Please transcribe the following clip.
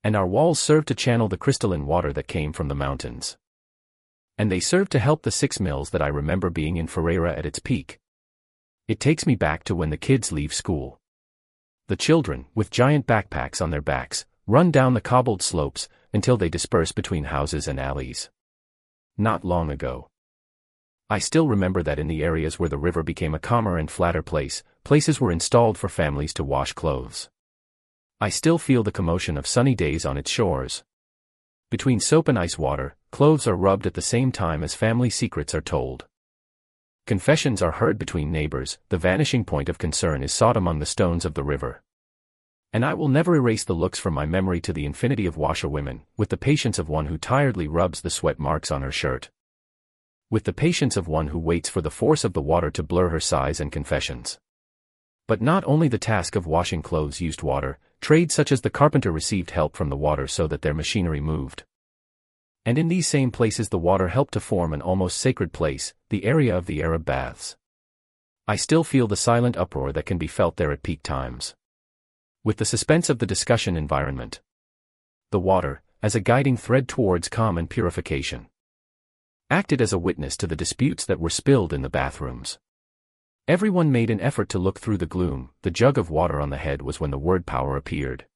And our walls served to channel the crystalline water that came from the mountains. And they served to help the 6 mills that I remember being in Ferreira at its peak. It takes me back to when the kids leave school. The children, with giant backpacks on their backs, run down the cobbled slopes until they disperse between houses and alleys. Not long ago. I still remember that in the areas where the river became a calmer and flatter place, places were installed for families to wash clothes. I still feel the commotion of sunny days on its shores. Between soap and ice water, clothes are rubbed at the same time as family secrets are told. Confessions are heard between neighbors, the vanishing point of concern is sought among the stones of the river. And I will never erase the looks from my memory to the infinity of washerwomen, with the patience of one who tiredly rubs the sweat marks on her shirt. With the patience of one who waits for the force of the water to blur her sighs and confessions. But not only the task of washing clothes used water, trades such as the carpenter received help from the water so that their machinery moved. And in these same places the water helped to form an almost sacred place, the area of the Arab baths. I still feel the silent uproar that can be felt there at peak times. With the suspense of the discussion environment. The water, as a guiding thread towards calm and purification, acted as a witness to the disputes that were spilled in the bathrooms. Everyone made an effort to look through the gloom. The jug of water on the head was when the word power appeared.